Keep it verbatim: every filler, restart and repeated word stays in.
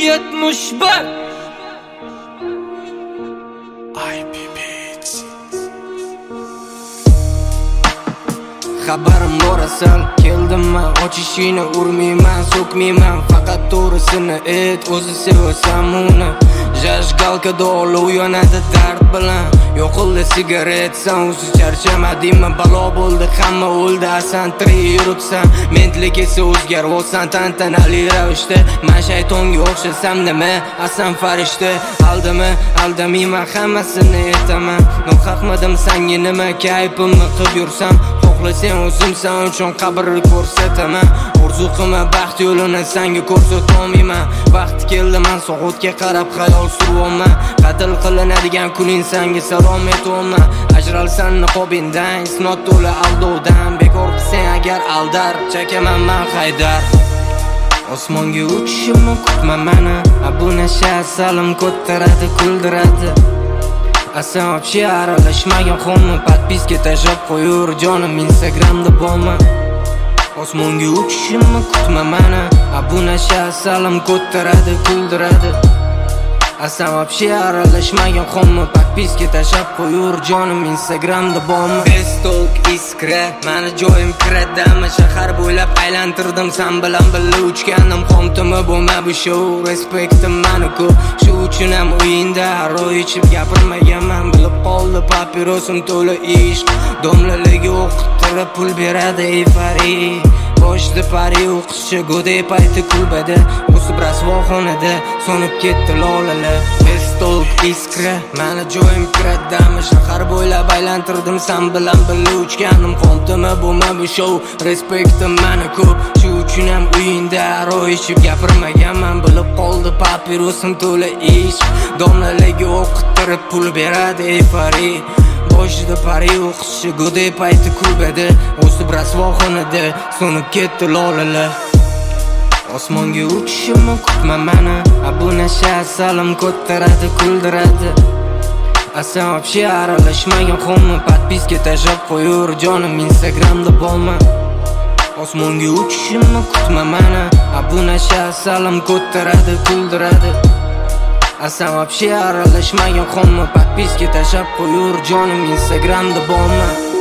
yetmish bir xabarim bor asal keldimman, ochishini urmayman, so'kmayman, faqat to'g'risini ayt, o'zi sevasan uni. Jajgalkada olov yonadi dard bilan, yo'qildi sigaret, san o'zi charchamadingmi, balo bo'ldi, hamma o'ldi, asan tirik yuribsan, mentlik esa o'zgarvosan tantanali ravishda. Men shaytonga o'xshasam nima, asan farishta, aldimi, aldamayman, hammasini aytaman. Nohaqmidim sanga nima, kayfimni qilib yursam, xohlasang o'zim san uchun qabrni ko'rsataman. Orzu qilma baxt yo'lini sanga ko'rsatolmayman. Vaqti keldi men soatga qarab xayol surayman. Qatl qilinadigan kuning sanga salom aytolman. Ajralsan niqobingdan, isnot to'la aldovdan, bekor qilsang agar aldar, chekaman men haydar. Osmonga uchishimni kutma meni, bu nasha salim ko'taradi, kuldiradi. Asan вообще aralashmagan xomni, podpiska tashlab qo'yur jonim Instagramda bormi. Osmonga uchishimni kutma meni, bu nasha salim ko'taradi, kuldiradi. Asan вообще aralashmagan xomni, podpiska tashlab qo'yur jonim Instagramda bormi. Bestok iskra, meni joyim kiradami, shahar bo'ylab aylantirdim, sen bilan birga uchganim, xomtimi bo'lma bu show, respektim meni ko'p, shu uchun ham o'yinda haro ichib gapirmaganman. Bilib qoldi papirosim to'la ishq, domlaligi o'qittirib pul beradi eyfariya. Boshda pari o'qishchi go'day payti kulbada, o'sib rasvoxonada so'nib ketdi lolalar. Bestok iskra, meni joyim kiradami, shahar bo'ylab aylantirdim, sen bilan birga uchganim, xomtimi bo'lma bu show, respektim meni ko'p, shu uchun ham o'yinda haro ichib gapirmaganman. Bilib qoldi papirosim to'la ishq, domlaligi o'qittirib pul beradi eyfariya. Boshida pari o'qishchi go'day payti kulbada, o'sib rasvoxonada so'nib ketdi lolalar. Osmonga uchishimni kutma meni, bu nasha salim ko'taradi, kuldiradi. Asan вообще aralashmagan xomni, podpiska tashlab qo'yur jonim Instagramda bormi. Osmonga uchishimni kutma meni, bu nasha salim ko'taradi, kuldiradi. Asan вообще aralashmagan xomni, podpiska tashlab qo'yur jonim Instagramda bormi.